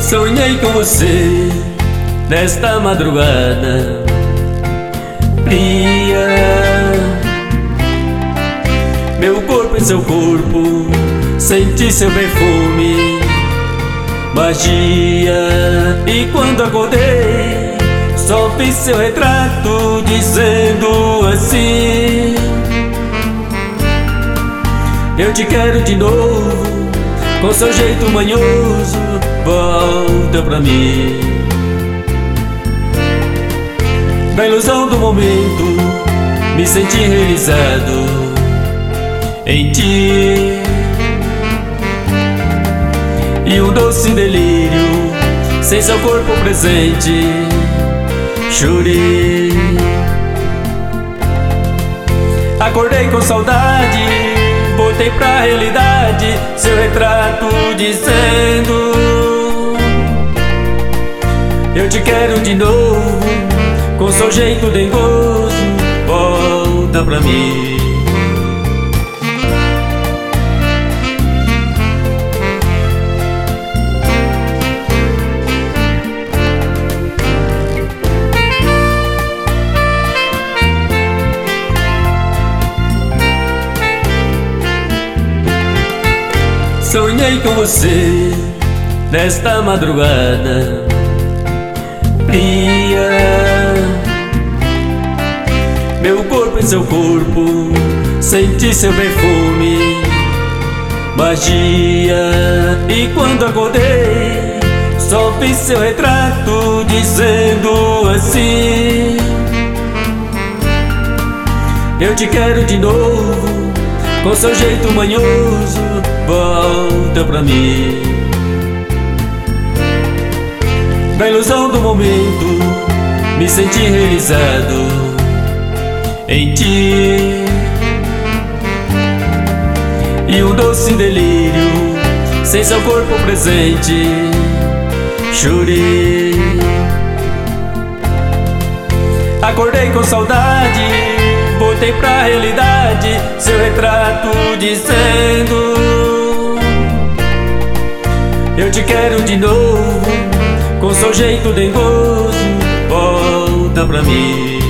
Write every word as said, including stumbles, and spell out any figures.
Sonhei com você nesta madrugada fria. Meu corpo em seu corpo, senti seu perfume, magia. E quando acordei, só vi seu retrato dizendo assim: eu te quero de novo, com seu jeito manhoso, volta pra mim. Na ilusão do momento, me senti realizado em ti, e um doce delírio, sem seu corpo presente, chorei. Acordei com saudade, voltei pra realidade, seu retrato dizendo: eu te quero de novo, com seu jeito dengoso, volta pra mim. Sonhei com você nesta madrugada fria. Meu corpo em seu corpo, senti seu perfume, magia. E quando acordei, só vi seu retrato dizendo assim: eu te quero de novo, com seu jeito manhoso, volta pra mim. Na ilusão do momento, me senti realizado em ti, e um doce delírio, sem seu corpo presente, chorei. Acordei com saudade, voltei pra realidade, seu retrato dizendo: eu te quero de novo, com seu jeito dengoso, volta pra mim.